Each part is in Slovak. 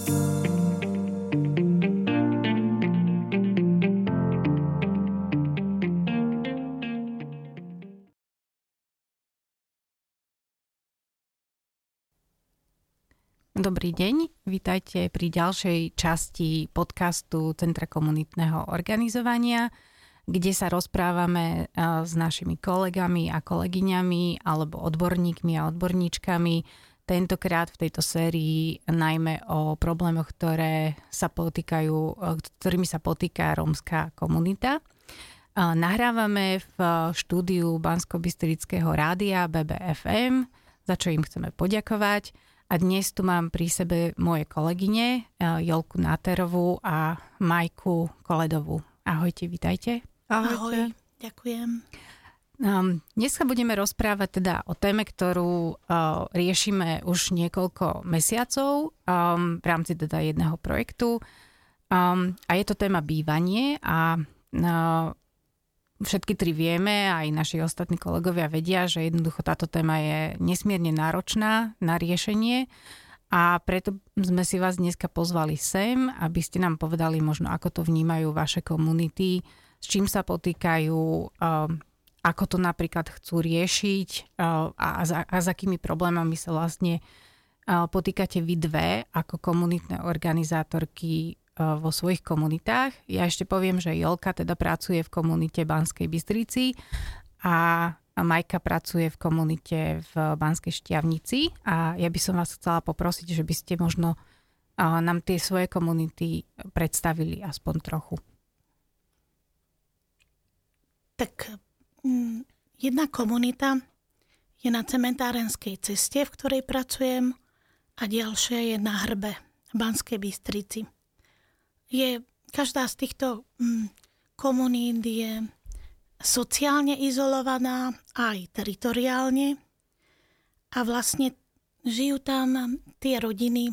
Dobrý deň, vítajte pri ďalšej časti podcastu Centra komunitného organizovania, kde sa rozprávame s našimi kolegami a kolegyňami alebo odborníkmi a odborníčkami. Tentokrát v tejto sérii najmä o problémoch, ktorými sa potýka rómska komunita. Nahrávame v štúdiu Banskobystrického rádia BBFM, za čo im chceme poďakovať. A dnes tu mám pri sebe moje kolegyne Jolku Náterovú a Majku Koledovú. Ahojte, vítajte. Ahoj, ďakujem. Dnes sa budeme rozprávať teda o téme, ktorú riešime už niekoľko mesiacov v rámci teda jedného projektu. A je to téma bývanie a všetky tri vieme, aj naši ostatní kolegovia vedia, že jednoducho táto téma je nesmierne náročná na riešenie a preto sme si vás dneska pozvali sem, aby ste nám povedali možno, ako to vnímajú vaše komunity, s čím sa potýkajú, ako to napríklad chcú riešiť a s akými problémami sa vlastne potýkate vy dve ako komunitné organizátorky vo svojich komunitách. Ja ešte poviem, že Jolka teda pracuje v komunite Banskej Bystrici a Majka pracuje v komunite v Banskej Štiavnici a ja by som vás chcela poprosiť, že by ste možno nám tie svoje komunity predstavili aspoň trochu. Tak jedna komunita je na Cementárenskej ceste, v ktorej pracujem, a ďalšia je na Hrbe v Banskej Bystrici. Každá z týchto komunít je sociálne izolovaná aj teritoriálne a vlastne žijú tam tie rodiny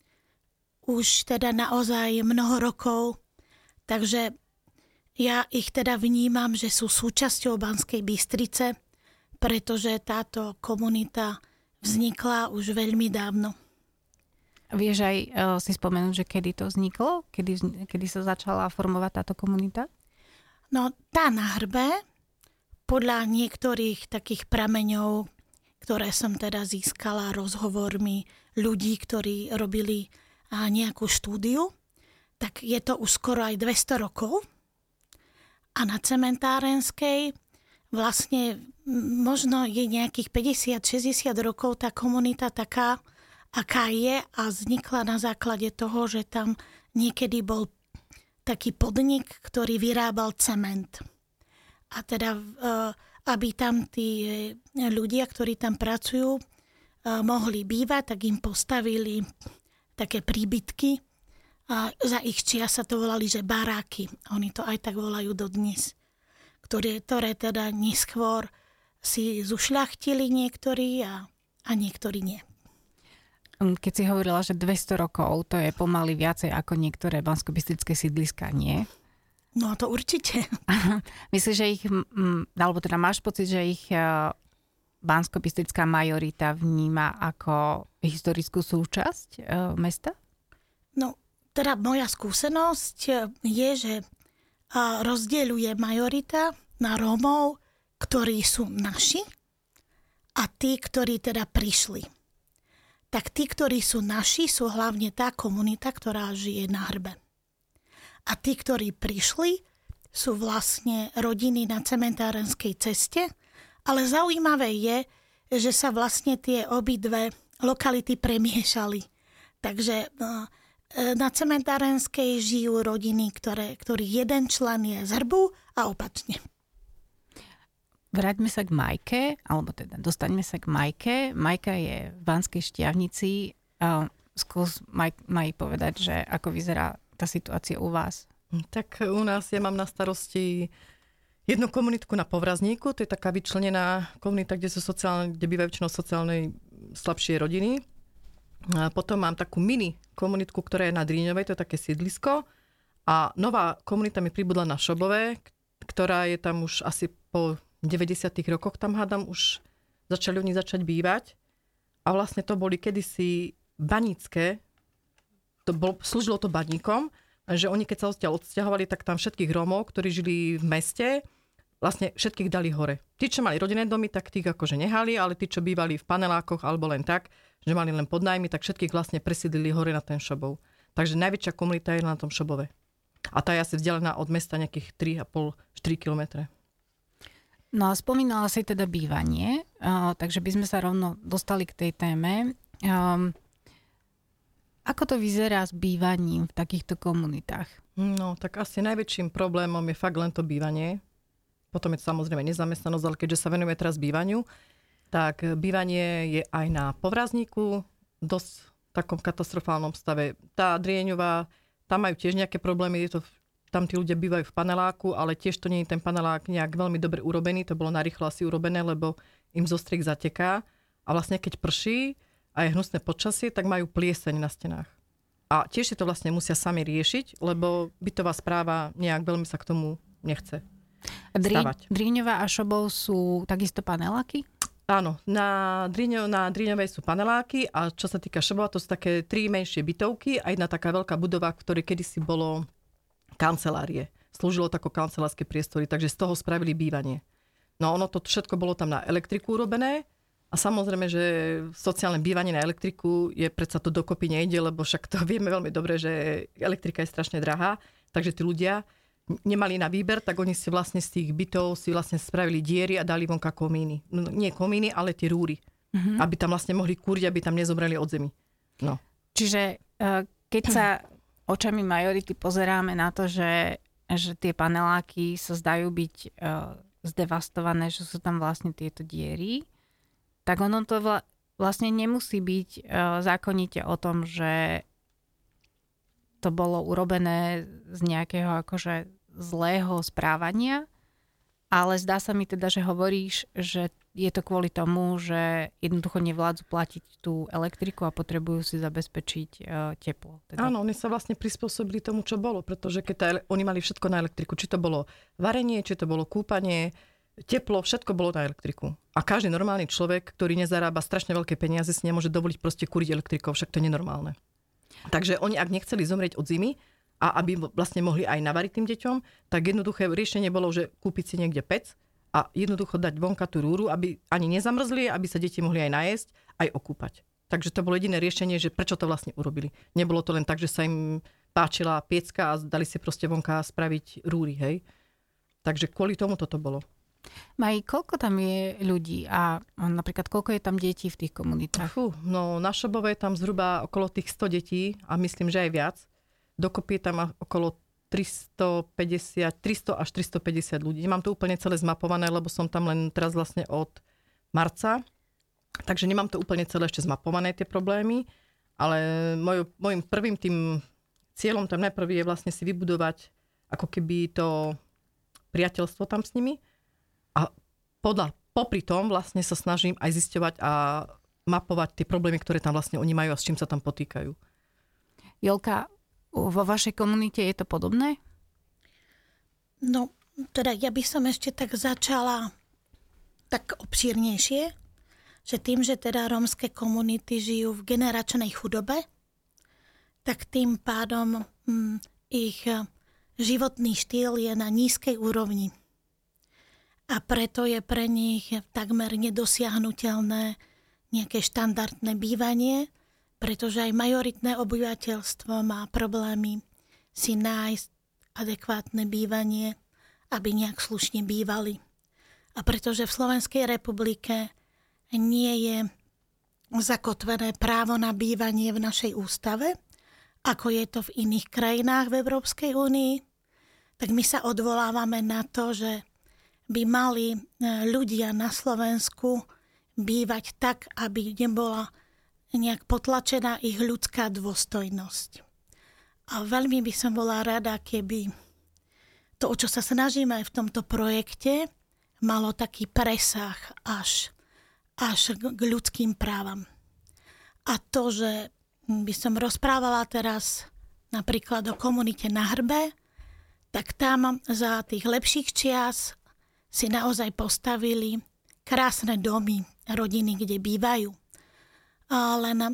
už teda naozaj mnoho rokov, takže ja ich teda vnímam, že sú súčasťou Banskej Bystrice, pretože táto komunita vznikla už veľmi dávno. Vieš aj si spomenúť, že kedy to vzniklo? Kedy sa začala formovať táto komunita? No, tá na Hrbe, podľa niektorých takých prameňov, ktoré som teda získala rozhovormi ľudí, ktorí robili nejakú štúdiu, tak je to už skoro aj 200 rokov. A na Cementárenskej vlastne možno je nejakých 50-60 rokov tá komunita taká, aká je, a vznikla na základe toho, že tam niekedy bol taký podnik, ktorý vyrábal cement. A teda, aby tam tí ľudia, ktorí tam pracujú, mohli bývať, tak im postavili také príbytky. A za ich čia sa to volali, že baráky. Oni to aj tak volajú dodnes. Ktoré teda neskôr si zušľachtili niektorí a niektorí nie. Keď si hovorila, že 200 rokov, to je pomaly viacej ako niektoré banskobystrické sídliská, nie? No to určite. Myslíš, že ich, alebo teda máš pocit, že ich banskobystrická majorita vníma ako historickú súčasť mesta? No, teda moja skúsenosť je, že rozdeľuje majorita na Rómov, ktorí sú naši, a tí, ktorí teda prišli. Tak tí, ktorí sú naši, sú hlavne tá komunita, ktorá žije na Hrbe. A tí, ktorí prišli, sú vlastne rodiny na Cementárenskej ceste, ale zaujímavé je, že sa vlastne tie obidve lokality premiešali. Takže na Cementárenskej žijú rodiny, ktorých jeden člen je z Hrbu a opačne. Vráťme sa k Majke, alebo teda dostaňme sa k Majke. Majka je v Banskej Štiavnici. Skús Maj povedať, že ako vyzerá tá situácia u vás. Tak u nás ja mám na starosti jednu komunitku na Povrazníku, to je taká vyčlenená komunita, kde bývajú väčšinou sociálnej slabšie rodiny. A potom mám takú mini komunitku, ktorá je na Dríňovej, to je také sídlisko. A nová komunita mi pribudla na Šobové, ktorá je tam už asi po 90. rokoch, tam hádam, už začali oni bývať. A vlastne to boli kedysi banícke slúžilo to baníkom, že oni keď sa odtiaľ odsťahovali, tak tam všetkých Rómov, ktorí žili v meste, vlastne všetkých dali hore. Tí, čo mali rodinné domy, tak tých akože nehali, ale tí, čo bývali v panelákoch alebo len tak, že mali len podnájmy, tak všetkých vlastne presídlili hore na ten Šobov. Takže najväčšia komunita je na tom Šobove. A tá je asi vzdialená od mesta nejakých 3,5-4 kilometre. No a spomínala si teda bývanie, takže by sme sa rovno dostali k tej téme. Ako to vyzerá s bývaním v takýchto komunitách? No, tak asi najväčším problémom je fakt len to bývanie. Potom je to samozrejme nezamestnanosť, ale keďže sa venujeme teraz bývaniu, tak bývanie je aj na Povrazníku dosť v takom katastrofálnom stave. Tá Drieňová, tam majú tiež nejaké problémy, tam tí ľudia bývajú v paneláku, ale tiež to nie je ten panelák nejak veľmi dobre urobený, to bolo narýchlo asi urobené, lebo im zo striek zateká a vlastne keď prší a je hnusné počasie, tak majú plieseň na stenách. A tiež si to vlastne musia sami riešiť, lebo bytová správa nejak veľmi sa k tomu nechce stavať. Drieňová a Šobov sú takisto paneláky? Áno, na Dríňovej sú paneláky a čo sa týka Šobova, to sú také 3 menšie bytovky a jedna taká veľká budova, v ktorej kedysi bolo kancelárie. Slúžilo to ako kancelárske priestory, takže z toho spravili bývanie. No ono to všetko bolo tam na elektriku urobené a samozrejme, že sociálne bývanie na elektriku je predsa to dokopy nejde, lebo však to vieme veľmi dobre, že elektrika je strašne drahá, takže tí ľudia nemali na výber, tak oni si vlastne z tých bytov si vlastne spravili diery a dali vonka komíny. No, nie komíny, ale tie rúry. Mm-hmm. Aby tam vlastne mohli kúriť, aby tam nezomreli od zemi. No. Čiže keď sa očami majority pozeráme na to, že tie paneláky sa zdajú byť zdevastované, že sú tam vlastne tieto diery, tak ono to vlastne nemusí byť zákonite o tom, že to bolo urobené z nejakého akože zlého správania, ale zdá sa mi teda, že hovoríš, že je to kvôli tomu, že jednoducho nevládzu platiť tú elektriku a potrebujú si zabezpečiť teplo. Teda. Áno, oni sa vlastne prispôsobili tomu, čo bolo, pretože keď oni mali všetko na elektriku, či to bolo varenie, či to bolo kúpanie, teplo, všetko bolo na elektriku. A každý normálny človek, ktorý nezarába strašne veľké peniaze, si nemôže dovoliť proste kúriť elektrikou, však to je nenormálne. Takže oni, ak nechceli zomrieť od zimy a aby vlastne mohli aj navariť tým deťom, tak jednoduché riešenie bolo, že kúpiť si niekde pec a jednoducho dať vonka tú rúru, aby ani nezamrzli, aby sa deti mohli aj najesť, aj okúpať. Takže to bolo jediné riešenie, že prečo to vlastne urobili. Nebolo to len tak, že sa im páčila piecka a dali si proste vonka spraviť rúry, hej. Takže kvôli tomu toto bolo. Maj, koľko tam je ľudí a napríklad koľko je tam detí v tých komunitách? No na Šobove je tam zhruba okolo tých 100 detí a myslím, že aj viac. Dokopy je tam okolo 300 až 350 ľudí. Mám to úplne celé zmapované, lebo som tam len teraz vlastne od marca. Takže nemám to úplne celé ešte zmapované, tie problémy. Ale môjim prvým tým cieľom tam najprv je vlastne si vybudovať ako keby to priateľstvo tam s nimi. A popri tom vlastne sa snažím aj zisťovať a mapovať tie problémy, ktoré tam vlastne oni majú a s čím sa tam potýkajú. Jolka, vo vašej komunite je to podobné? No, teda ja by som ešte tak začala tak obšírnejšie, že tým, že teda rómske komunity žijú v generačnej chudobe, tak tým pádom ich životný štýl je na nízkej úrovni. A preto je pre nich takmer nedosiahnuteľné nejaké štandardné bývanie, pretože aj majoritné obyvateľstvo má problémy si nájsť adekvátne bývanie, aby nejak slušne bývali. A pretože v Slovenskej republike nie je zakotvené právo na bývanie v našej ústave, ako je to v iných krajinách v Európskej únii, tak my sa odvolávame na to, že by mali ľudia na Slovensku bývať tak, aby nebola nejak potlačená ich ľudská dôstojnosť. A veľmi by som bola rada, keby to, o čo sa snažíme aj v tomto projekte, malo taký presah až k ľudským právam. A to, že by som rozprávala teraz napríklad o komunite na Hrbe, tak tam za tých lepších čias si naozaj postavili krásne domy, rodiny, kde bývajú. Len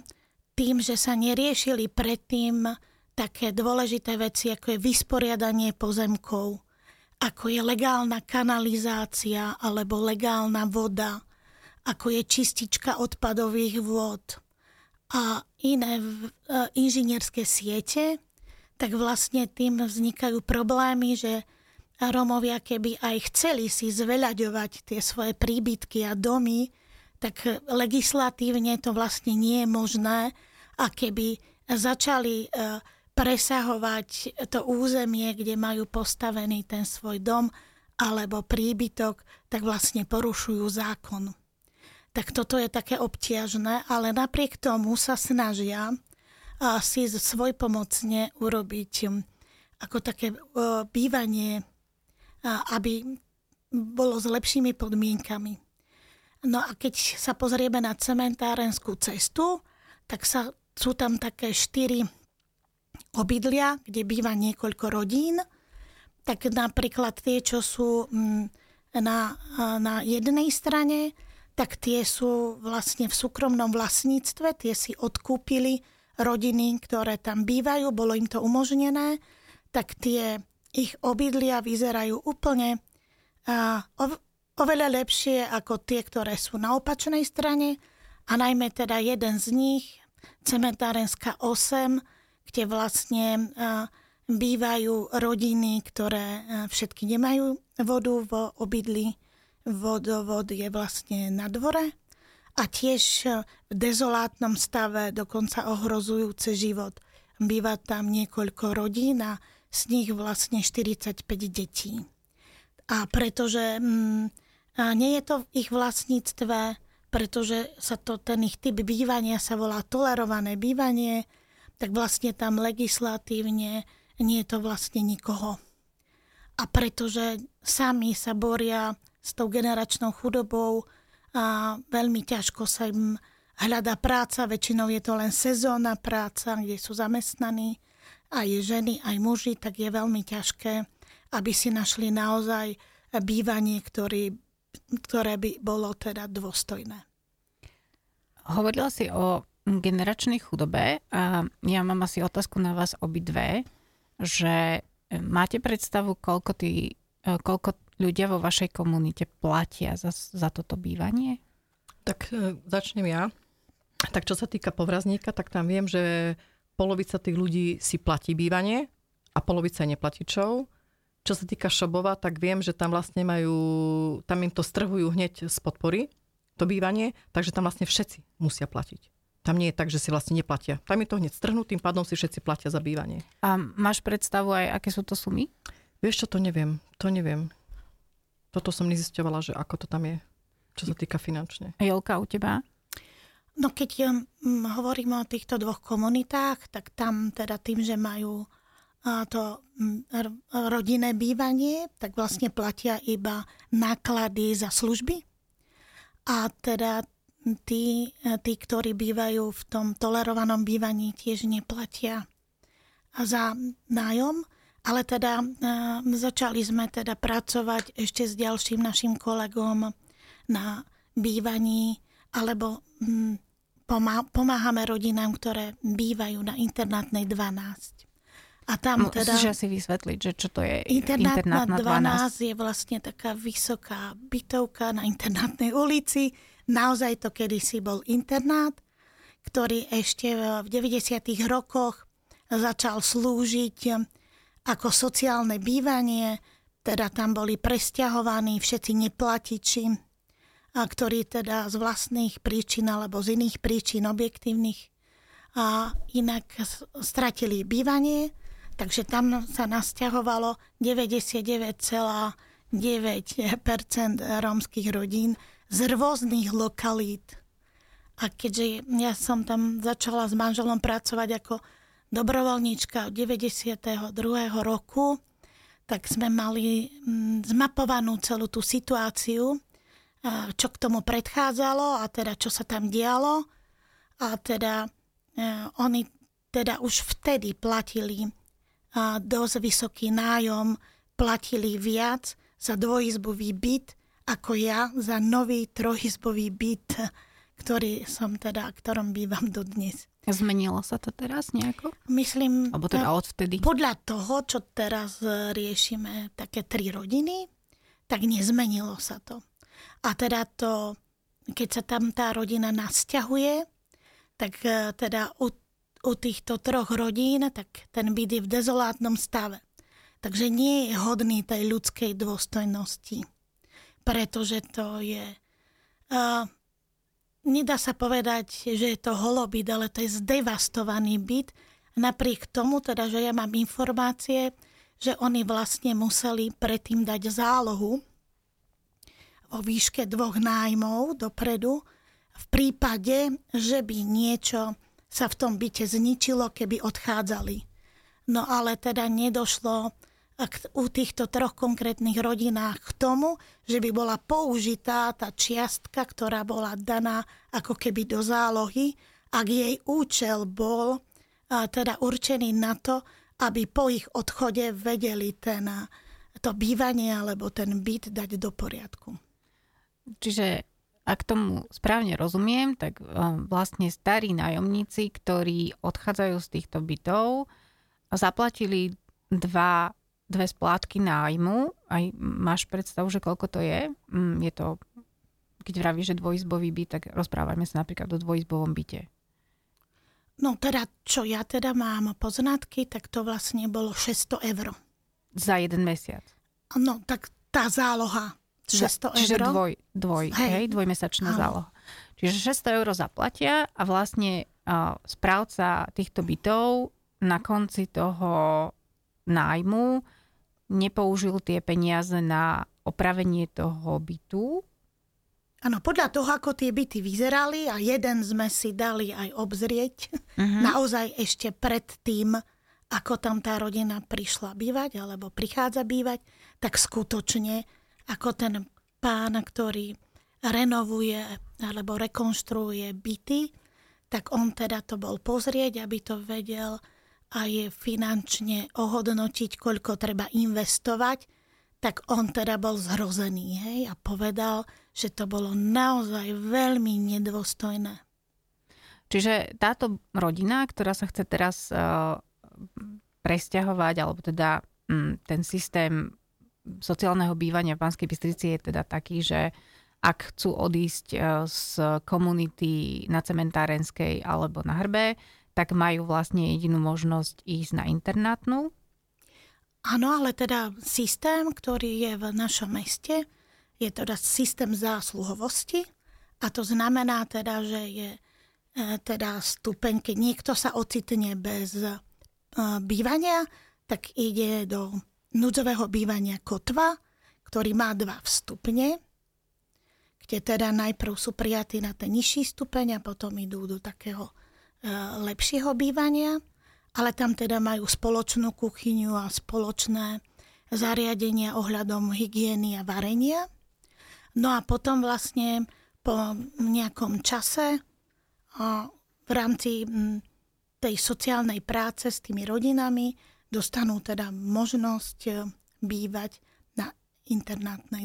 tým, že sa neriešili predtým také dôležité veci, ako je vysporiadanie pozemkov, ako je legálna kanalizácia alebo legálna voda, ako je čistička odpadových vôd a iné inžinierské siete, tak vlastne tým vznikajú problémy, že Rómovia, keby aj chceli si zveľaďovať tie svoje príbytky a domy, tak legislatívne to vlastne nie je možné. A keby začali presahovať to územie, kde majú postavený ten svoj dom alebo príbytok, tak vlastne porušujú zákon. Tak toto je také obťažné, ale napriek tomu sa snažia si svojpomocne urobiť ako také bývanie, aby bolo s lepšími podmienkami. No a keď sa pozrieme na cementárenskú cestu, tak sú tam také 4 obydlia, kde býva niekoľko rodín. Tak napríklad tie, čo sú na jednej strane, tak tie sú vlastne v súkromnom vlastníctve, tie si odkúpili rodiny, ktoré tam bývajú, bolo im to umožnené, tak tie ich obydlia vyzerajú úplne oveľa lepšie ako tie, ktoré sú na opačnej strane a najmä teda jeden z nich, cementárenská 8, kde vlastne bývajú rodiny, ktoré všetky nemajú vodu v obydlí. Vodovod je vlastne na dvore a tiež v dezolátnom stave, dokonca ohrozujúce život. Býva tam niekoľko rodín a z nich vlastne 45 detí. A pretože nie je to v ich vlastníctve, pretože ten ich typ bývania sa volá tolerované bývanie, tak vlastne tam legislatívne nie je to vlastne nikoho. A pretože sami sa boria s tou generačnou chudobou a veľmi ťažko sa im hľadá práca, väčšinou je to len sezónna práca, kde sú zamestnaní aj ženy, aj muži, tak je veľmi ťažké, aby si našli naozaj bývanie, ktoré by bolo teda dôstojné. Hovorila si o generačnej chudobe a ja mám asi otázku na vás obidve, že máte predstavu, koľko ľudia vo vašej komunite platia za toto bývanie? Tak začnem ja. Tak čo sa týka Povrazníka, tak tam viem, že polovica tých ľudí si platí bývanie a polovica je neplatičov. Čo sa týka Šobova, tak viem, že tam vlastne tam im to strhujú hneď z podpory, to bývanie, takže tam vlastne všetci musia platiť. Tam nie je tak, že si vlastne neplatia. Tam je to hneď strhnú, tým pádom si všetci platia za bývanie. A máš predstavu aj, aké sú to sumy? Vieš čo, to neviem. Toto som nezisťovala, že ako to tam je, čo sa týka finančne. Jolka, u teba? No keď hovoríme o týchto dvoch komunitách, tak tam teda tým, že majú to rodinné bývanie, tak vlastne platia iba náklady za služby. A teda tí, ktorí bývajú v tom tolerovanom bývaní, tiež neplatia za nájom. Ale teda začali sme teda pracovať ešte s ďalším našim kolegom na bývaní, alebo pomáhame rodinám, ktoré bývajú na internátnej 12. A tam teda... Musíš asi vysvetliť, že čo to je internátna 12 je vlastne taká vysoká bytovka na internátnej ulici. Naozaj to kedysi bol internát, ktorý ešte v 90. rokoch začal slúžiť ako sociálne bývanie. Teda tam boli presťahovaní všetci neplatiči, ktorí teda z vlastných príčin alebo z iných príčin objektívnych a inak stratili bývanie. Takže tam sa nasťahovalo 99,9% rómskych rodín z rôznych lokalít. A keďže ja som tam začala s manželom pracovať ako dobrovoľníčka od 92. roku, tak sme mali zmapovanú celú tú situáciu, čo k tomu predchádzalo a teda čo sa tam dialo. A teda oni teda už vtedy platili dosť vysoký nájom, platili viac za dvojizbový byt ako ja za nový trojizbový byt, ktorom bývam dodnes. Zmenilo sa to teraz nejako? Myslím, Alebo teda odvtedy? podľa toho, čo teraz riešime, také 3 rodiny, tak nezmenilo sa to. A teda to, keď sa tam tá rodina nasťahuje, tak teda u týchto 3 rodín, tak ten byt je v dezolátnom stave. Takže nie je hodný tej ľudskej dôstojnosti. Pretože to je... nedá sa povedať, že je to holobyt, ale to je zdevastovaný byt. Napriek tomu, teda, že ja mám informácie, že oni vlastne museli predtým dať zálohu vo výške 2 nájmov dopredu, v prípade, že by niečo sa v tom byte zničilo, keby odchádzali. No ale teda nedošlo u týchto 3 konkrétnych rodinách k tomu, že by bola použitá tá čiastka, ktorá bola daná ako keby do zálohy, ak jej účel bol teda určený na to, aby po ich odchode vedeli to bývanie alebo ten byt dať do poriadku. Čiže ak tomu správne rozumiem, tak vlastne starí nájomníci, ktorí odchádzajú z týchto bytov, zaplatili dve splátky nájmu. Aj máš predstavu, že koľko to je? Je to, keď vravíš, že dvojizbový byt, tak rozprávame sa napríklad o dvojizbovom byte. No teda, čo ja teda mám poznatky, tak to vlastne bolo 600 €. Za 1 mesiac? No, tak tá záloha 600 €. Čiže dvojmesačná záloha. Čiže 600 € zaplatia a vlastne správca týchto bytov na konci toho nájmu nepoužil tie peniaze na opravenie toho bytu. Áno, podľa toho, ako tie byty vyzerali a jeden sme si dali aj obzrieť, naozaj ešte pred tým, ako tam tá rodina prišla bývať alebo prichádza bývať, tak skutočne ako ten pán, ktorý renovuje alebo rekonštruuje byty, tak on teda to bol pozrieť, aby to vedel a je finančne ohodnotiť, koľko treba investovať, tak on teda bol zhrozený, hej, a povedal, že to bolo naozaj veľmi nedôstojné. Čiže táto rodina, ktorá sa chce teraz presťahovať, alebo teda ten systém sociálneho bývania v Banskej Bystrici je teda taký, že ak chcú odísť z komunity na Cementárenskej alebo na Hrbe, tak majú vlastne jedinú možnosť ísť na internátnu. Áno, ale teda systém, ktorý je v našom meste, je teda systém zásluhovosti a to znamená teda, že je teda stupeň, keď niekto sa ocitne bez bývania, tak ide do núdzového bývania Kotva, ktorý má 2 vstupne, kde teda najprv sú prijatí na ten nižší stupeň a potom idú do takého lepšieho bývania, ale tam teda majú spoločnú kuchyňu a spoločné zariadenia ohľadom hygieny a varenia. No a potom vlastne po nejakom čase v rámci tej sociálnej práce s tými rodinami dostanú teda možnosť bývať na internátnej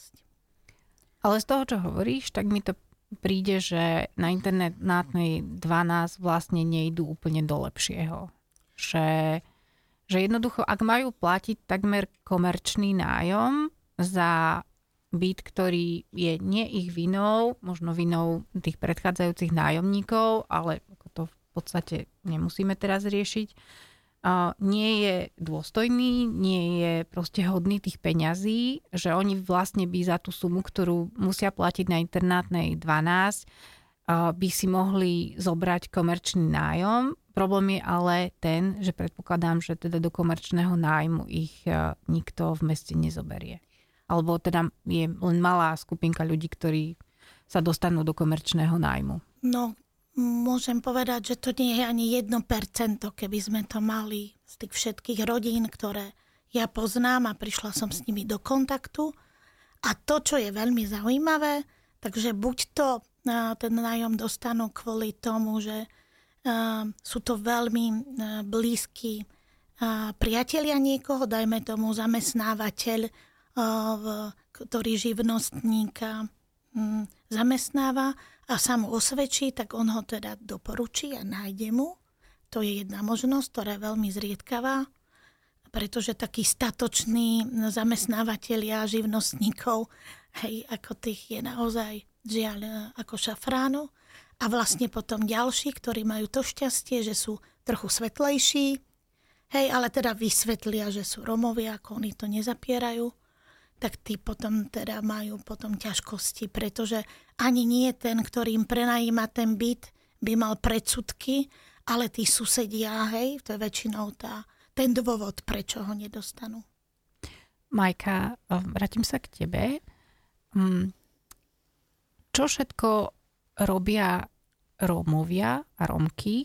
12. Ale z toho, čo hovoríš, tak mi to príde, že na internátnej 12 vlastne nejdú úplne do lepšieho. Že jednoducho, ak majú platiť takmer komerčný nájom za byt, ktorý je nie ich vinou, možno vinou tých predchádzajúcich nájomníkov, ale to v podstate nemusíme teraz riešiť, nie je dôstojný, nie je proste hodný tých peňazí, že oni vlastne by za tú sumu, ktorú musia platiť na internátnej 12, by si mohli zobrať komerčný nájom. Problém je ale ten, že predpokladám, že teda do komerčného nájmu ich nikto v meste nezoberie. Alebo teda je len malá skupinka ľudí, ktorí sa dostanú do komerčného nájmu. No, môžem povedať, že to nie je ani 1%, keby sme to mali z tých všetkých rodín, ktoré ja poznám a prišla som s nimi do kontaktu. A to, čo je veľmi zaujímavé, takže buď to ten nájom dostanú kvôli tomu, že sú to veľmi blízki priatelia niekoho, dajme tomu zamestnávateľ, ktorý živnostníka zamestnáva, sa mu osvedčí, tak on ho teda doporučí a nájde mu. To je jedna možnosť, ktorá je veľmi zriedkavá, pretože takí statoční zamestnávateľia živnostníkov, hej, ako tých je naozaj žiaľ ako šafránu. A vlastne potom ďalší, ktorí majú to šťastie, že sú trochu svetlejší, hej, ale teda vysvetlia, že sú Romovia, ako oni to nezapierajú, tak tí potom teda majú potom ťažkosti, pretože ani nie ten, ktorý im prenajíma ten byt, by mal predsudky, ale tí susedia, hej, to je väčšinou ten dôvod, prečo ho nedostanú. Majka, vrátim sa k tebe. Čo všetko robia Rómovia a Rómky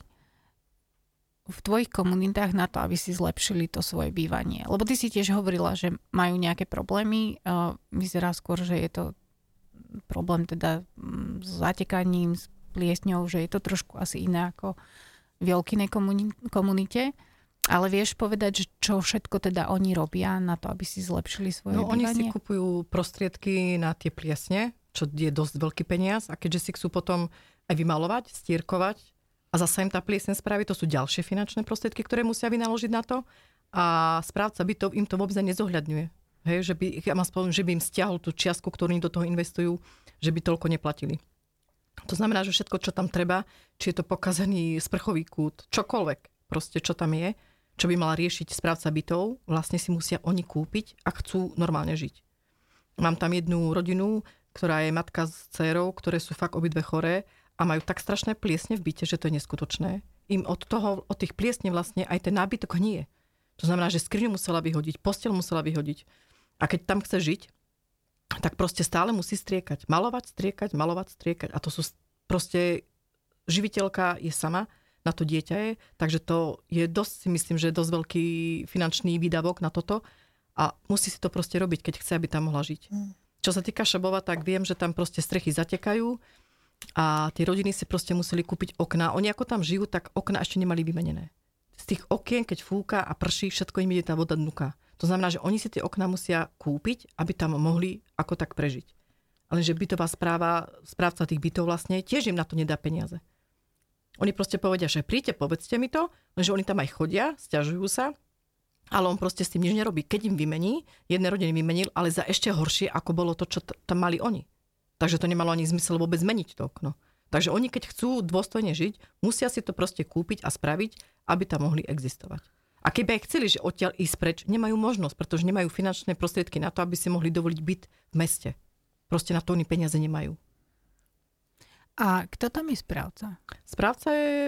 v tvojich komunitách na to, aby si zlepšili to svoje bývanie? Lebo ty si tiež hovorila, že majú nejaké problémy. Vyzerá skôr, že je to problém teda s zatekaním, s pliesňou, že je to trošku asi iné ako v Jolkinej komunite. Ale vieš povedať, že čo všetko teda oni robia na to, aby si zlepšili svoje bývanie? Oni si kupujú prostriedky na tie pliesne, čo je dosť veľký peniaz. A keďže si chcú potom aj vymalovať, stierkovať a zasa im tá pliesne spraví, to sú ďalšie finančné prostriedky, ktoré musia vynaložiť na to. A správca bytov im to vôbec nezohľadňuje. Hej, že by im stiahol tú čiastku, ktorú do toho investujú, že by toľko neplatili. To znamená, že všetko, čo tam treba, či je to pokazaný sprchový kút, čokoľvek, proste čo tam je, čo by mala riešiť správca bytov, vlastne si musia oni kúpiť a chcú normálne žiť. Mám tam jednu rodinu, ktorá je matka s dcérou, ktoré sú fakt obidve choré a majú tak strašné pliesne v byte, že to je neskutočné. Im od tých pliesne vlastne aj ten nábytok hnie. To znamená, že skriňu musela vyhodiť, posteľ musela vyhodiť. A keď tam chce žiť, tak proste stále musí striekať. Malovať, striekať. A to sú proste, živiteľka je sama, na to dieťa je, takže to je dosť, si myslím, že je dosť veľký finančný výdavok na toto a musí si to proste robiť, keď chce, aby tam mohla žiť. Čo sa týka Šabova, tak viem, že tam proste strechy zatekajú a tie rodiny si proste museli kúpiť okná. Oni ako tam žijú, tak okná ešte nemali vymenené. Z tých okien, keď fúka a prší, všetko im ide tá voda dnuka. To znamená, že oni si tie okná musia kúpiť, aby tam mohli ako tak prežiť. Ale že bytová správca tých bytov vlastne tiež im na to nedá peniaze. Oni proste povedia, že príďte, povedzte mi to, lenže oni tam aj chodia, sťažujú sa, ale on proste s tým nič nerobí. Keď im vymení, jedné rodiny vymenil, ale za ešte horšie, ako bolo to, čo tam mali oni. Takže to nemalo ani zmysel vôbec zmeniť to okno. Takže oni, keď chcú dôstojne žiť, musia si to proste kúpiť a spraviť, aby tam mohli existovať. A keby aj chceli, že odtiaľ ísť preč, nemajú možnosť, pretože nemajú finančné prostriedky na to, aby si mohli dovoliť byt v meste. Proste na to oni peniaze nemajú. A kto tam je správca? Správca je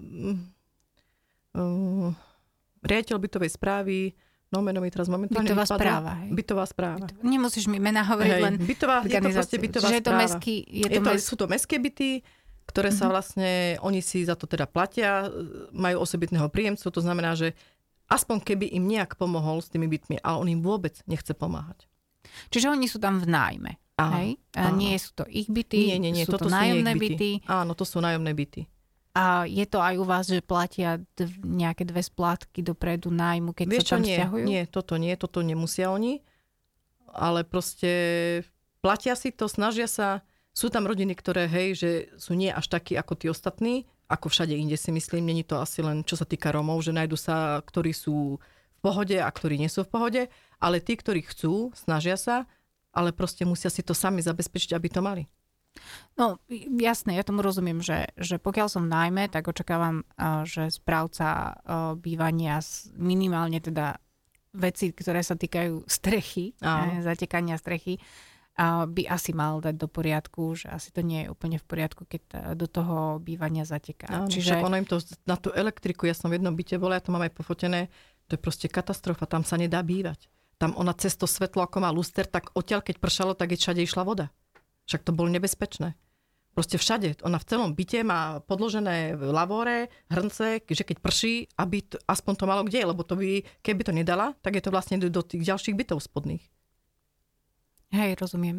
riaditeľ bytovej správy, no meno mi teraz momentálne bytová vypadlo. Správa. Hej. Bytová správa. Nemusíš mi mená hovoriť, len je to proste bytová že správa. Sú to mestské byty, ktoré sa vlastne, oni si za to teda platia, majú osobitného príjemcu, to znamená, že aspoň keby im nejak pomohol s tými bytmi, ale on im vôbec nechce pomáhať. Čiže oni sú tam v nájme. Hej? A nie sú to ich byty, nie, sú to nájomné byty. Áno, to sú nájomné byty. A je to aj u vás, že platia nejaké 2 splátky dopredu nájmu, keď sa tam sťahujú? Nie, toto nemusia oni, ale proste platia si to, snažia sa. Sú tam rodiny, ktoré, že sú nie až takí ako tí ostatní, ako všade inde si myslím. Není to asi len, čo sa týka Rómov, že nájdu sa, ktorí sú v pohode a ktorí nie sú v pohode, ale tí, ktorí chcú, snažia sa, ale proste musia si to sami zabezpečiť, aby to mali. No jasné, ja tomu rozumiem, že pokiaľ som v nájme, tak očakávam, že správca bývania minimálne teda veci, ktoré sa týkajú strechy, zatekania strechy, by asi mal dať do poriadku, že asi to nie je úplne v poriadku, keď do toho bývania zateká. Čiže ono im to na tú elektriku, ja som v jednom byte bola, ja to mám aj pofotené, to je proste katastrofa, tam sa nedá bývať. Tam ona cez to svetlo, ako má luster, tak odtiaľ, keď pršalo, tak všade išla voda. Však to bolo nebezpečné. Proste všade. Ona v celom byte má podložené lavore, hrnce, že keď prší, aby to, aspoň to malo kde, lebo to by, keby to nedala, tak je to vlastne do tých ďalších bytov spodných. Hej, rozumiem.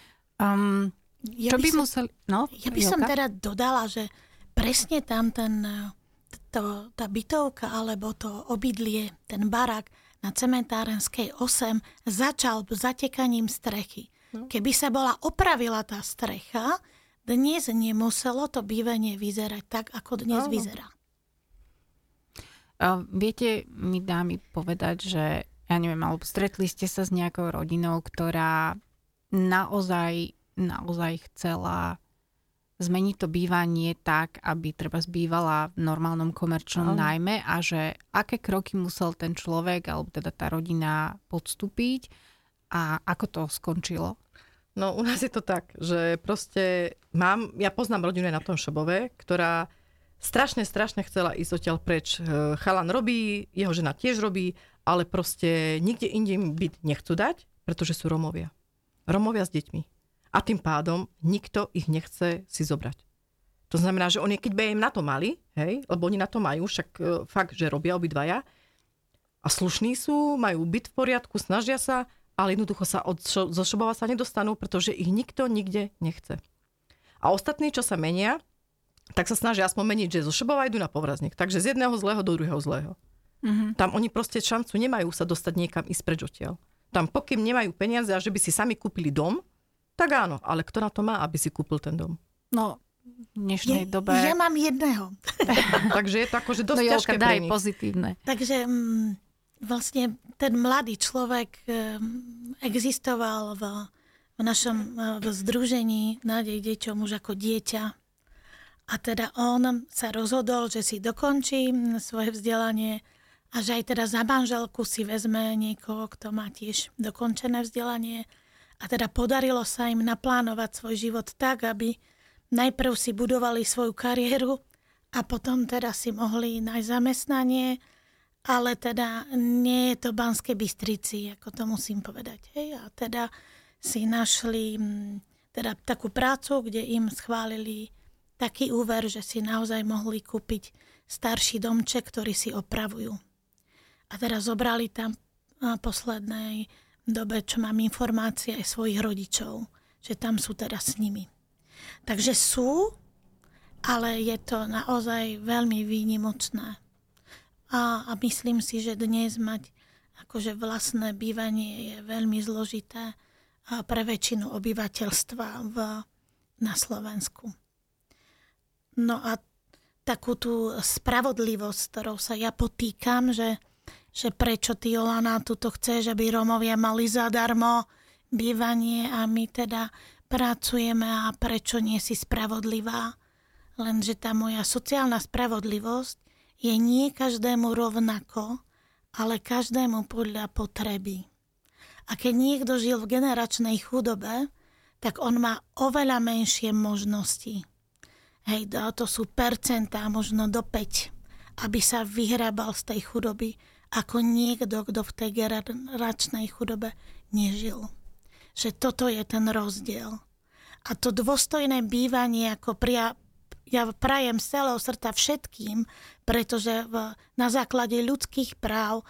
Čo by museli... No, ja by som teda dodala, že presne tam tá bytovka alebo to obydlie, ten barák na Cementárenskej 8 začal zatekaním strechy. Keby sa bola opravila tá strecha, dnes nemuselo to bývanie vyzerať tak, ako dnes vyzerá. Viete mi, dámy, povedať, že ja neviem, alebo stretli ste sa s nejakou rodinou, ktorá naozaj chcela zmeniť to bývanie tak, aby treba zbývala v normálnom komerčnom nájme a že aké kroky musel ten človek alebo teda tá rodina podstúpiť a ako to skončilo? No u nás je to tak, že proste ja poznám rodinu na tom Šobove, ktorá strašne chcela ísť odtiaľ preč. Chalan robí, jeho žena tiež robí, ale proste nikde inde im byť nechcú dať, pretože sú Rómovia. Rómovia s deťmi. A tým pádom nikto ich nechce si zobrať. To znamená, že oni, keď by im na to mali, hej, lebo oni na to majú, však fakt, že robia obidvaja, a slušní sú, majú byt v poriadku, snažia sa, ale jednoducho sa zo Šobova sa nedostanú, pretože ich nikto nikde nechce. A ostatní, čo sa menia, tak sa snažia aspoň meniť, že zo Šobova idú na Povrazník. Takže z jedného zlého do druhého zlého. Mm-hmm. Tam oni proste šancu nemajú sa dostať niekam ísť preč odtiaľ. Tam pokým nemajú peniaze a že by si sami kúpili dom, tak áno, ale kto na to má, aby si kúpil ten dom? No, v dnešnej dobe... Ja mám jedného. Takže je to akože dosť ťažké pre nich. Pozitívne. Takže vlastne ten mladý človek existoval v našom združení Nádej deťom už ako dieťa. A teda on sa rozhodol, že si dokončí svoje vzdelanie a že aj teda za manželku si vezme niekoho, kto má tiež dokončené vzdelanie. A teda podarilo sa im naplánovať svoj život tak, aby najprv si budovali svoju kariéru a potom teda si mohli nájsť zamestnanie, ale teda nie je to Banskej Bystrici, ako to musím povedať. Hej? A teda si našli teda takú prácu, kde im schválili taký úver, že si naozaj mohli kúpiť starší domček, ktorý si opravujú. A teraz zobrali tam poslednej dobe, čo mám informácie aj svojich rodičov, že tam sú teraz s nimi. Takže sú, ale je to naozaj veľmi výnimočné. A myslím si, že dnes mať akože vlastné bývanie je veľmi zložité pre väčšinu obyvateľstva na Slovensku. No a takú tú spravodlivosť, ktorou sa ja potýkam, že prečo ty, Jolana, tuto chceš, aby Rómovia mali zadarmo bývanie a my teda pracujeme a prečo nie si spravodlivá. Lenže tá moja sociálna spravodlivosť je nie každému rovnako, ale každému podľa potreby. A keď niekto žil v generačnej chudobe, tak on má oveľa menšie možnosti. Hej, to sú percentá, možno do 5, aby sa vyhrábal z tej chudoby, ako niekto, kto v tej generačnej chudobe nežil. Že toto je ten rozdiel. A to dôstojné bývanie, ako ja prajem z celého srdca všetkým, pretože na základe ľudských práv,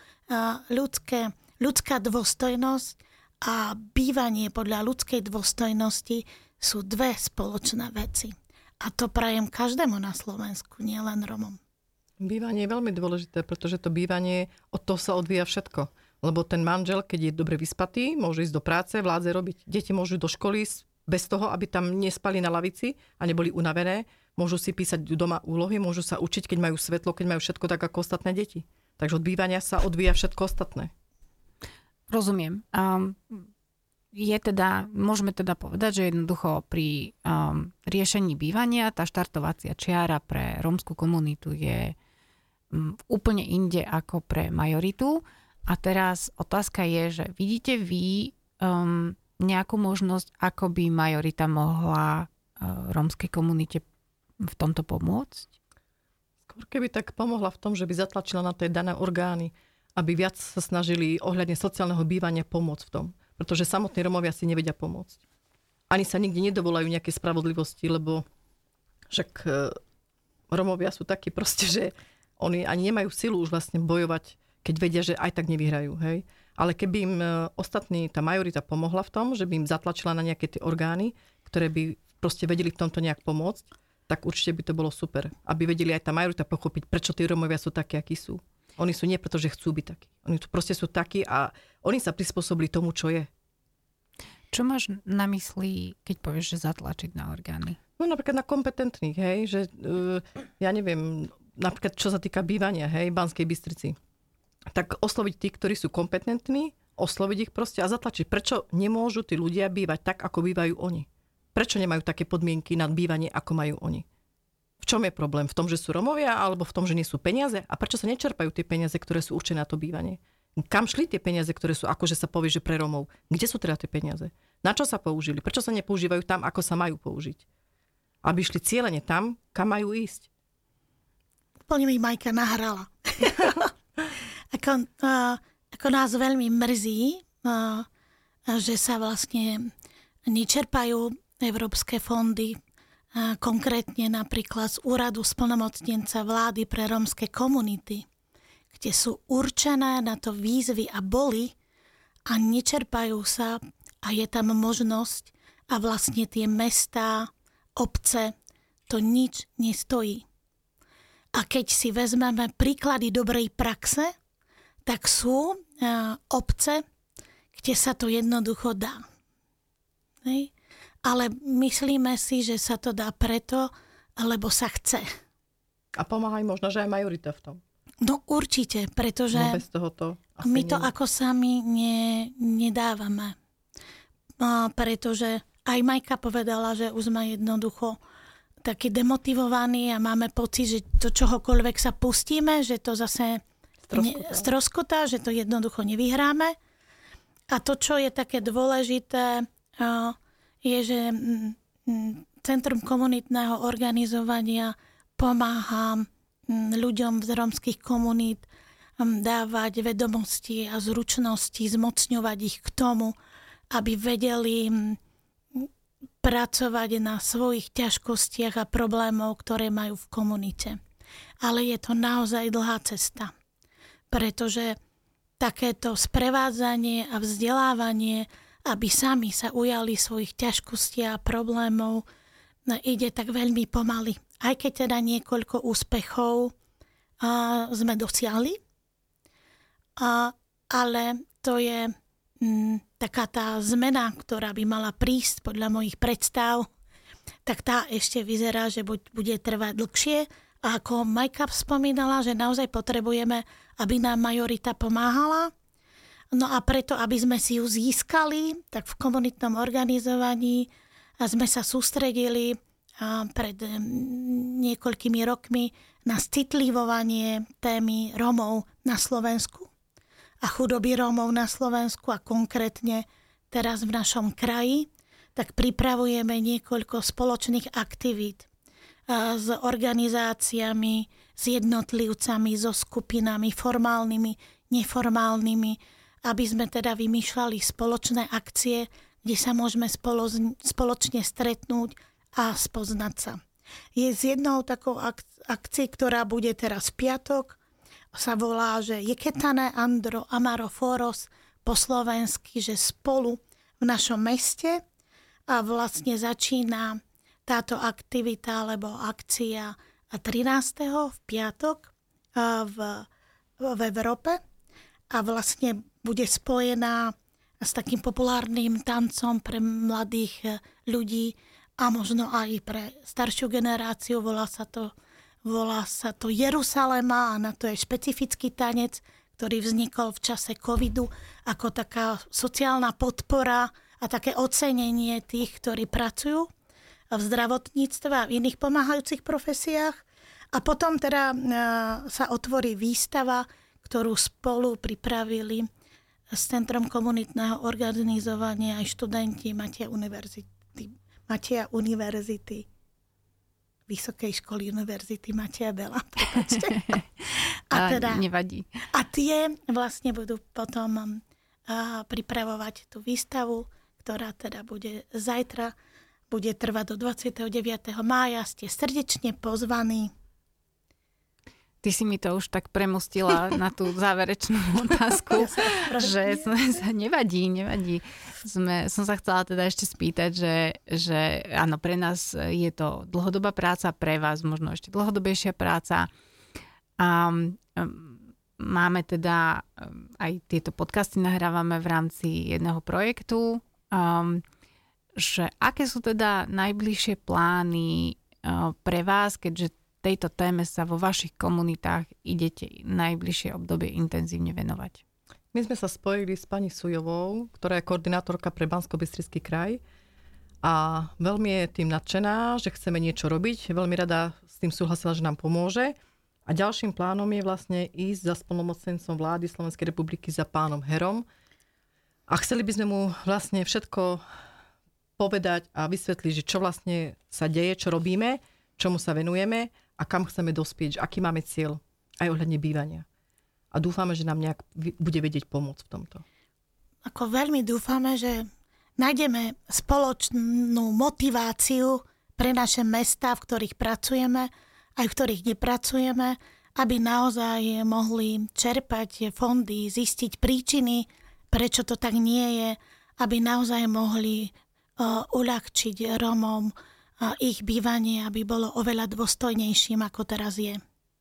ľudská dôstojnosť a bývanie podľa ľudskej dôstojnosti sú dve spoločné veci. A to prajem každému na Slovensku, nielen Romom. Bývanie je veľmi dôležité, pretože to bývanie, od toho sa odvíja všetko. Lebo ten manžel, keď je dobre vyspatý, môže ísť do práce, vládze robiť. Deti môžu do školy bez toho, aby tam nespali na lavici a neboli unavené. Môžu si písať doma úlohy, môžu sa učiť, keď majú svetlo, keď majú všetko tak ako ostatné deti. Takže od bývania sa odvíja všetko ostatné. Rozumiem. Môžeme teda povedať, že jednoducho pri riešení bývania tá štartovacia čiara pre rómsku komunitu je úplne inde ako pre majoritu. A teraz otázka je, že vidíte vy nejakú možnosť, ako by majorita mohla rómskej komunite v tomto pomôcť? Skôr keby tak pomohla v tom, že by zatlačila na tie dané orgány, aby viac sa snažili ohľadne sociálneho bývania pomôcť v tom. Pretože samotní Rómovia si nevedia pomôcť. Ani sa nikde nedovolajú nejaké spravodlivosti, lebo však Rómovia sú takí proste, že oni ani nemajú silu už vlastne bojovať, keď vedia, že aj tak nevyhrajú. Hej? Ale keby im tá majorita pomohla v tom, že by im zatlačila na nejaké tie orgány, ktoré by proste vedeli v tomto nejak pomôcť, tak určite by to bolo super. Aby vedeli aj tá majorita pochopiť, prečo tí Rómovia sú takí, akí sú. Oni sú nie preto, že chcú byť takí. Oni tu proste sú takí a oni sa prispôsobili tomu, čo je. Čo máš na mysli, keď povieš, že zatlačiť na orgány? No No napríklad na kompetentných, hej, že ja neviem, napríklad čo sa týka bývania, hej, v Banskej Bystrici. Tak osloviť tých, ktorí sú kompetentní, osloviť ich proste a zatlačiť. Prečo nemôžu tí ľudia bývať tak, ako bývajú oni? Prečo nemajú také podmienky na bývanie, ako majú oni? V čom je problém? V tom, že sú Romovia, alebo v tom, že nie sú peniaze? A prečo sa nečerpajú tie peniaze, ktoré sú určené na to bývanie? Kam šli tie peniaze, ktoré sú, akože sa povie, že pre Romov? Kde sú teda tie peniaze? Na čo sa použili? Prečo sa nepoužívajú tam, ako sa majú použiť? Aby šli cieľene tam, kam majú ísť. Úplne mi Majka nahrala. Ako nás veľmi mrzí, že sa vlastne nečerpajú európske fondy, konkrétne napríklad z úradu splnomocnenca vlády pre rómske komunity, kde sú určené na to výzvy a boli a nečerpajú sa a je tam možnosť a vlastne tie mestá, obce, to nič nestojí. A keď si vezmeme príklady dobrej praxe, tak sú obce, kde sa to jednoducho dá. Hej? Ale myslíme si, že sa to dá preto, lebo sa chce. A pomáha možno, že aj majorita v tom. No určite, pretože no bez toho to my to ako sami nedávame. Pretože aj Majka povedala, že už sme jednoducho takí demotivovaní a máme pocit, že to čohokoľvek sa pustíme, že to zase stroskotá, že to jednoducho nevyhráme. A to, čo je také dôležité, je, že Centrum komunitného organizovania pomáha ľuďom z rómskych komunít dávať vedomosti a zručnosti, zmocňovať ich k tomu, aby vedeli pracovať na svojich ťažkostiach a problémov, ktoré majú v komunite. Ale je to naozaj dlhá cesta, pretože takéto sprevádzanie a vzdelávanie, aby sami sa ujali svojich ťažkostí a problémov, ide tak veľmi pomaly. Aj keď teda niekoľko úspechov sme dosiahli, ale to je taká tá zmena, ktorá by mala prísť podľa mojich predstav, tak tá ešte vyzerá, že bude trvať dlhšie. A ako Majka spomínala, že naozaj potrebujeme, aby nám majorita pomáhala. No a preto, aby sme si ju získali, tak v komunitnom organizovaní sme sa sústredili pred niekoľkými rokmi na citlivovanie témy Rómov na Slovensku a chudoby Rómov na Slovensku a konkrétne teraz v našom kraji, tak pripravujeme niekoľko spoločných aktivít s organizáciami, s jednotlivcami, so skupinami formálnymi, neformálnymi, aby sme teda vymýšľali spoločné akcie, kde sa môžeme spoločne stretnúť a spoznať sa. Je z jednou takou akcií, ktorá bude teraz v piatok, sa volá, že Jeketane Andro Amaro Foros po slovensky, že spolu v našom meste a vlastne začína táto aktivita alebo akcia 13. v piatok v Európe a vlastne bude spojená s takým populárnym tancom pre mladých ľudí a možno aj pre staršiu generáciu. Volá sa to Jerusalema a na to je špecifický tanec, ktorý vznikol v čase covidu ako taká sociálna podpora a také ocenenie tých, ktorí pracujú v zdravotníctve a v iných pomáhajúcich profesiách. A potom teda sa otvorí výstava, ktorú spolu pripravili s Centrom komunitného organizovania aj študenti Mateja univerzity, Vysokej školy univerzity Mateja Bela. Nevadí. A tie vlastne budú potom pripravovať tú výstavu, ktorá teda bude zajtra, bude trvať do 29. mája. Ste srdečne pozvaní. Ty si mi to už tak premostila na tú záverečnú otázku, že nevadí. Som sa chcela teda ešte spýtať, že áno, pre nás je to dlhodobá práca, pre vás možno ešte dlhodobejšia práca. A máme teda aj tieto podcasty nahrávame v rámci jedného projektu. že aké sú teda najbližšie plány pre vás, keďže tejto téme sa vo vašich komunitách idete najbližšie obdobie intenzívne venovať? My sme sa spojili s pani Sujovou, ktorá je koordinátorka pre Banskobystrický kraj a veľmi je tým nadšená, že chceme niečo robiť. Veľmi rada s tým súhlasila, že nám pomôže. A ďalším plánom je vlastne ísť za splnomocnencom vlády Slovenskej republiky za pánom Herom. A chceli by sme mu vlastne všetko povedať a vysvetliť, že čo vlastne sa deje, čo robíme, čomu sa venujeme a kam chceme dospieť, aký máme cieľ aj ohľadne bývania. A dúfame, že nám nejak bude vedieť pomôcť v tomto. Ako veľmi dúfame, že nájdeme spoločnú motiváciu pre naše mestá, v ktorých pracujeme, aj v ktorých nepracujeme, aby naozaj mohli čerpať fondy, zistiť príčiny, prečo to tak nie je, aby naozaj mohli uľahčiť Rómom ich bývanie, aby bolo oveľa dôstojnejším, ako teraz je.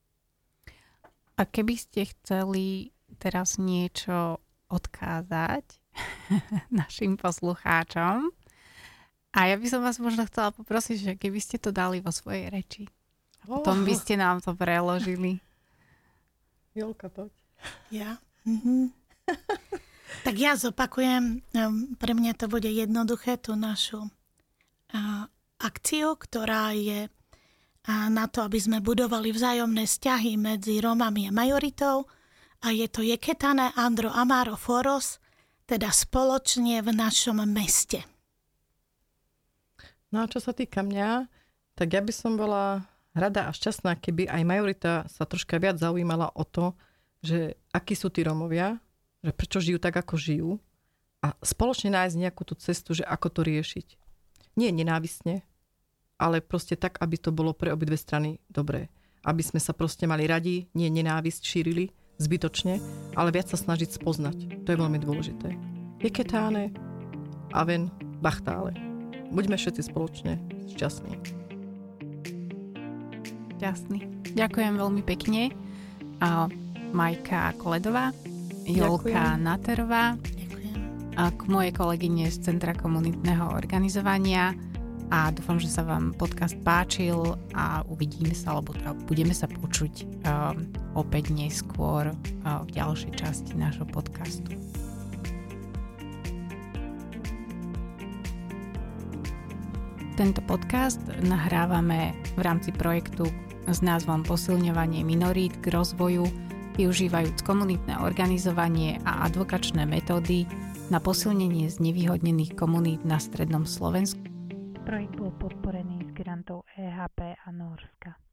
A keby ste chceli teraz niečo odkázať našim poslucháčom, a ja by som vás možno chcela poprosiť, že keby ste to dali vo svojej reči. Potom by ste nám to preložili. Jolka, poď. Ja? Tak ja zopakujem, pre mňa to bude jednoduché, tú našu akciu, ktorá je na to, aby sme budovali vzájomné vzťahy medzi Rómami a majoritou. A je to Jeketane Andro Amaro Foros, teda spoločne v našom meste. No a čo sa týka mňa, tak ja by som bola rada a šťastná, keby aj majorita sa troška viac zaujímala o to, že akí sú tí Rómovia, že prečo žijú tak, ako žijú a spoločne nájsť nejakú tú cestu, že ako to riešiť. Nie nenávistne, ale proste tak, aby to bolo pre obidve strany dobré. Aby sme sa proste mali radi, nie nenávisť šírili zbytočne, ale viac sa snažiť spoznať. To je veľmi dôležité. Jeketáne, Aven, Bachtále. Buďme všetci spoločne šťastní. Ďakujem veľmi pekne. Majka Koledová, Jolka Naterová, k mojej kolegyne z Centra komunitného organizovania a dúfam, že sa vám podcast páčil a uvidíme sa, alebo budeme sa počuť opäť neskôr v ďalšej časti nášho podcastu. Tento podcast nahrávame v rámci projektu s názvom Posilňovanie minorít k rozvoju, využívajúc komunitné organizovanie a advokačné metódy na posilnenie znevýhodnených komunít na strednom Slovensku. Projekt bol podporený z grantov EHP a Norska.